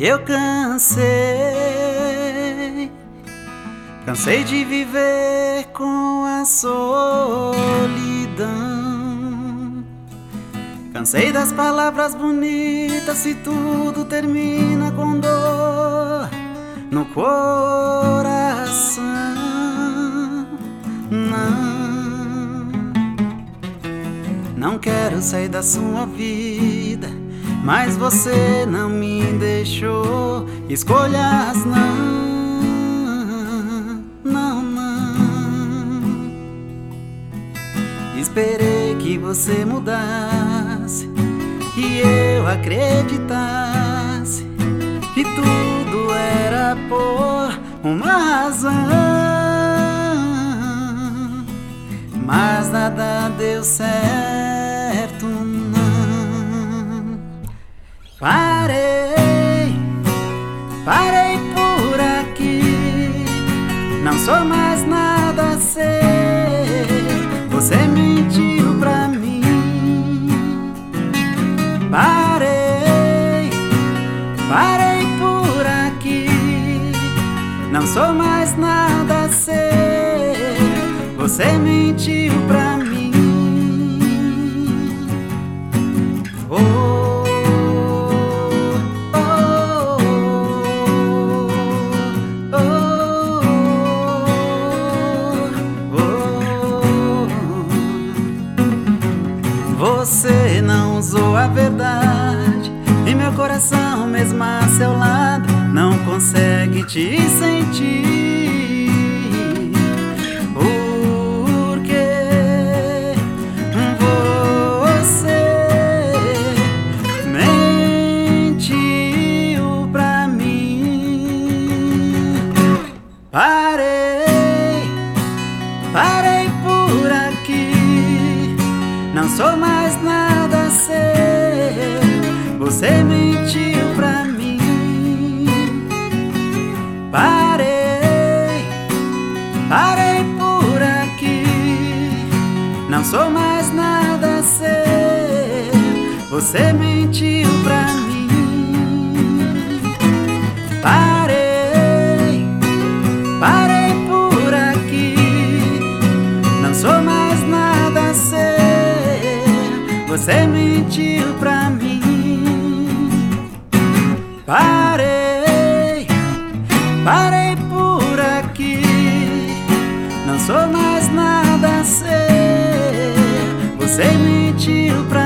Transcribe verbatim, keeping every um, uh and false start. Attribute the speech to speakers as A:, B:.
A: Eu cansei, cansei de viver com a solidão. Cansei das palavras bonitas se tudo termina com dor no coração. Não, não quero sair da sua vida, mas você não me deixou escolhas, não, não, não. Esperei que você mudasse, que eu acreditasse que tudo era por uma razão, mas nada deu certo, não. Parei, parei por aqui, não sou mais nada seu. Você mentiu pra mim. Parei, parei por aqui, não sou mais nada seu. Você mentiu pra mim. Oh, oh, oh, oh, oh. Você não usou a verdade e meu coração, mesmo a seu lado, não consegue te sentir. Parei, parei por aqui, não sou mais nada seu. Você mentiu pra mim. Parei, parei por aqui, não sou mais nada seu. Você mentiu pra mim. Parei, parei por aqui, não sou mais nada seu. Você mentiu pra mim. Parei, parei por aqui, não sou mais nada seu. Você mentiu pra mim.